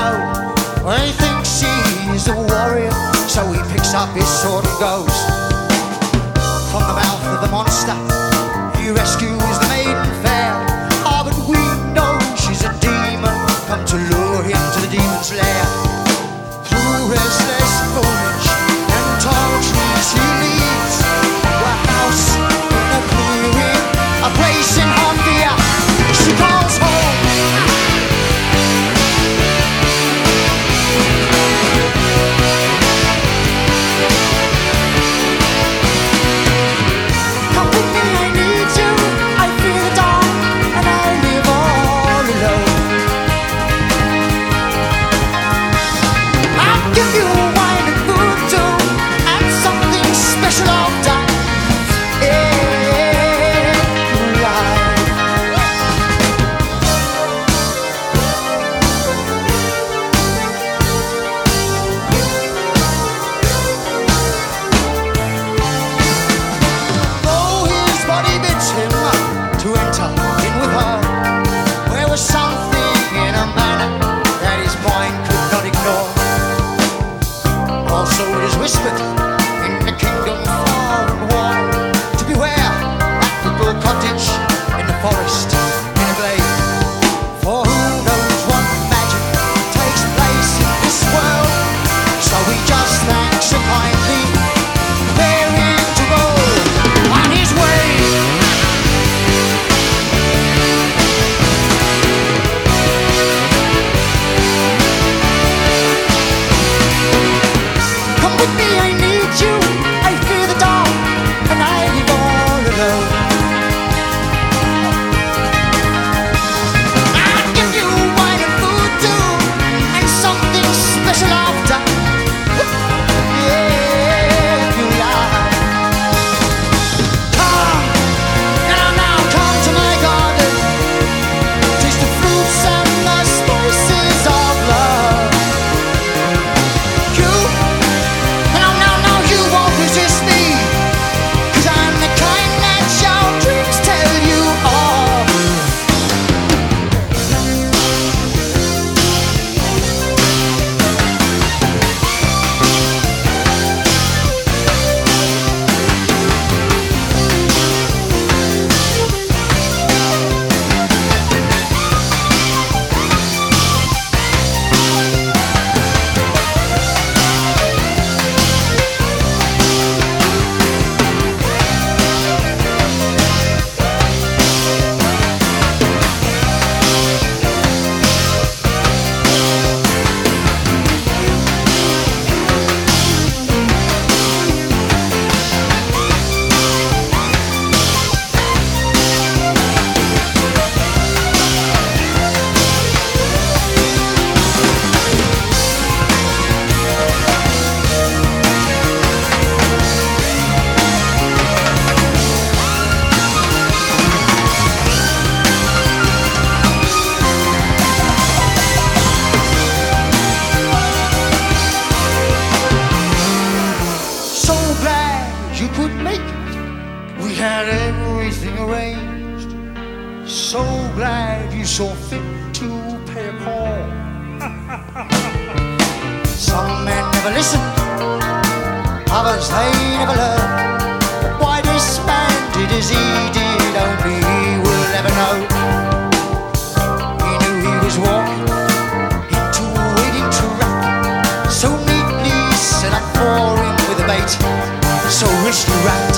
know. Well, he thinks he's a warrior, so he picks up his sword and goes. From the mouth of the monster, he rescues the maiden fair. Ah, but we know she's a demon, come to lure him to the demon's lair. Through restless foliage and tall trees he leads to a house in a clearing, a place in her fear she calls home. Come with me, I need you, I fear the dark, and I live all alone. I'll give you wine and food too, and something special I've done. Though his body bids him to enter in with her, there was something in her manner that his mind could not ignore. Also it is whispered in the kingdom far and wide to beware that little cottage in the forest in a glade. For who knows what magic takes place in this world, so he just thanks her kindly, bearing to go on his way. Come with me, I need you, I fear the dark, and I live all alone. I'll give you wine and food too, and something special I've done. Yeah, if you like. Come, now, come to my garden. Taste the fruits and the spices of love. Now, you won't resist me, 'cause I'm the kind that your dreams tell you of. So glad you could make it. We had everything arranged. So glad you saw fit to pay a call. Some men never listen, others they never learn. But why disbanded as he did, only he will ever know. He knew he was walking into a waiting trap, so neatly set up for him with a bait, so richly wrapped.